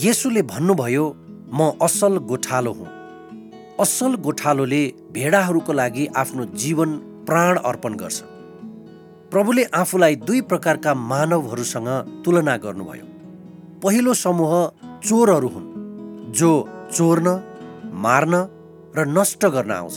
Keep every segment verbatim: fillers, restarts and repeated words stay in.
येशूले भन्नुभयो, म असल गोठालो हुँ। असल गोठालोले भेडाहरूको लागि आफ्नो जीवन प्राण अर्पण गर्छ। प्रभुले आफूलाई दुई प्रकारका मानवहरूसँग तुलना गर्नुभयो। पहिलो समूह चोरहरू हुन्, जो चोर्न, मार्न र नष्ट गर्न आउँछ।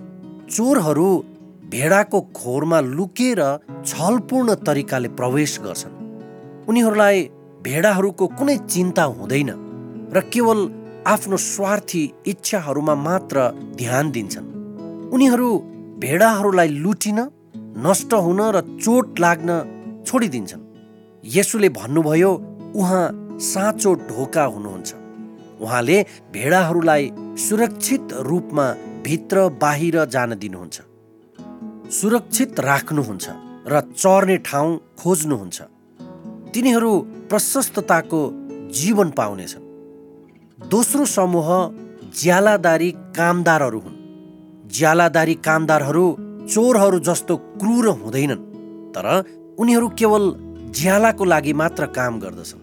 चोरहरू भेडाको खोरमा लुकेर छलपूर्ण तरिकाले प्रवेश गर्छन्। उनीहरूलाई भेडाहरूको कुनै चिन्ता हुँदैन र केवल आफ्नो स्वार्थी इच्छाहरूमा मात्र ध्यान दिन्छन्। उनीहरू भेडाहरूलाई लुटिन, नष्ट हुन र चोट लाग्न छोडिदिन्छन्। येशूले भन्नुभयो, उहाँ साँचो ढोका हुनुहुन्छ। उहाँले भेडाहरूलाई सुरक्षित रूपमा भित्र बाहिर जान दिनुहुन्छ, सुरक्षित राख्नुहुन्छ र चर्ने ठाउँ खोज्नुहुन्छ। तिनीहरू प्रशस्तताको जीवन पाउनेछन्। दोस्रो समूह ज्यालादारी कामदारहरू हुन्। ज्यालादारी कामदारहरू चोरहरू जस्तो क्रूर हुँदैनन्, तर उनीहरू केवल ज्यालाको लागि मात्र काम गर्दछन्।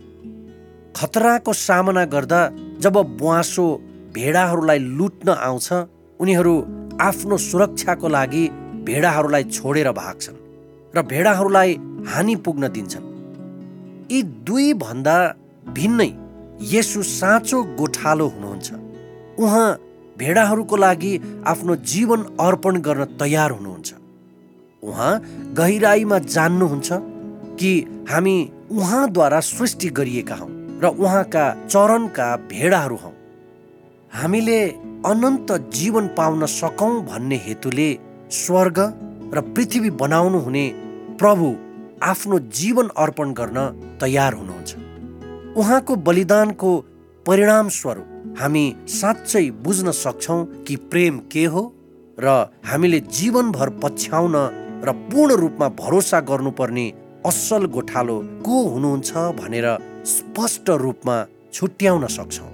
खतराको सामना गर्दा जब ब्वाँसो भेडाहरूलाई लुट्न आउँछ, उनीहरू आफ्नो सुरक्षाको लागि भेडाहरूलाई छोडेर भाग्छन् र भेडाहरूलाई हानि पुग्न दिन्छन्। यी दुई भन्दा भिन्नै येशू साँचो गोठालो हुनुहुन्छ। उहाँ भेडाहरूको लागि आफ्नो जीवन अर्पण गर्न तयार हुनुहुन्छ। उहाँ गहिराईमा जान्नुहुन्छ कि हामी उहाँद्वारा सृष्टि गरिएका हौँ र उहाँका चरणका भेडाहरू हौँ। हामीले अनन्त जीवन पाउन सकौँ भन्ने हेतुले स्वर्ग र पृथ्वी बनाउनु हुने प्रभु आफ्नो जीवन अर्पण गर्न तयार हुनुहुन्छ। उहाँको बलिदानको परिणाम स्वरूप हामी साँच्चै बुझ्न सक्छौँ कि प्रेम के हो र हामीले जीवनभर पछ्याउन र पूर्ण रूपमा भरोसा गर्नुपर्ने असल गोठालो को हुनुहुन्छ भनेर स्पष्ट रूपमा छुट्याउन सक्छौँ।